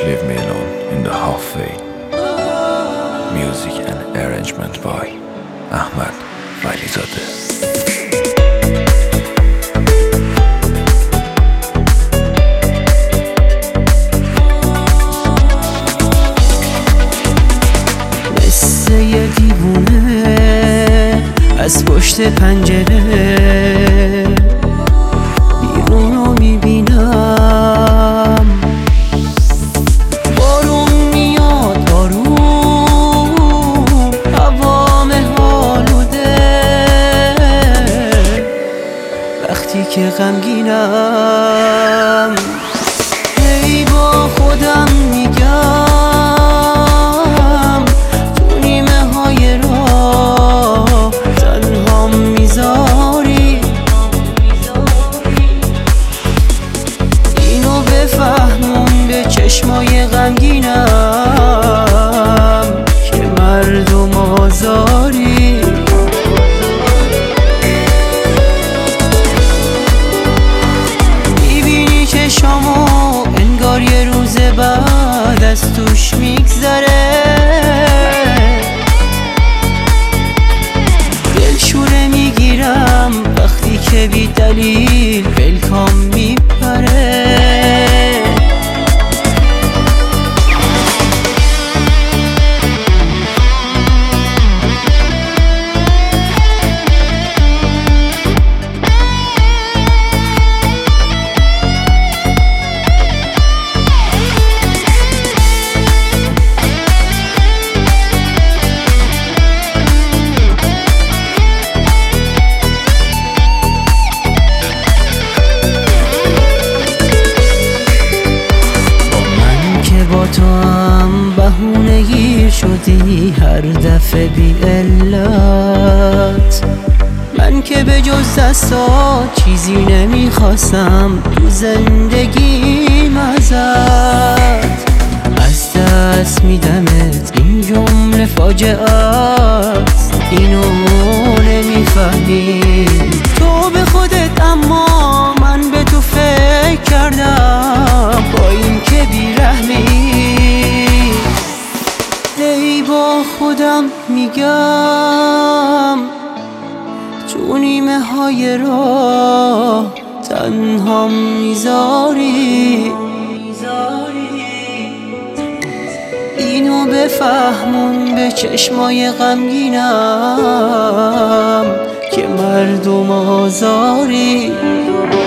Leave Me Alone in the Halfway. Music and arrangement by Ahmad Valizadeh. یه دیوونه از پشت پنجره بیرون رو میبینم، بارون میاد آروم، هوا مه‌آلوده. وقتی که غمگینم هی با خودم میگم چشمای غمگینم که مردم آزاری. میبینی چشامو انگار یه روز بعد از توش میگذره، دلشوره میگیرم وقتی که بی دلیل ولکام میپره. تو هم بهونه گیر شدی هر دفعه بی علت. من که به جز دستات چیزی نمیخواستم تو زندگیم ازت. از دست میدمت این جمله فاجعه است، اینو نمیفهمی تو به خودت، اما من به تو فکر کردم با این که بیرحمی. ای با خودم میگم تو نیمه های راه تنها میذاری. اینو بفهمون به چشمای غمگینم که مردم آزاری.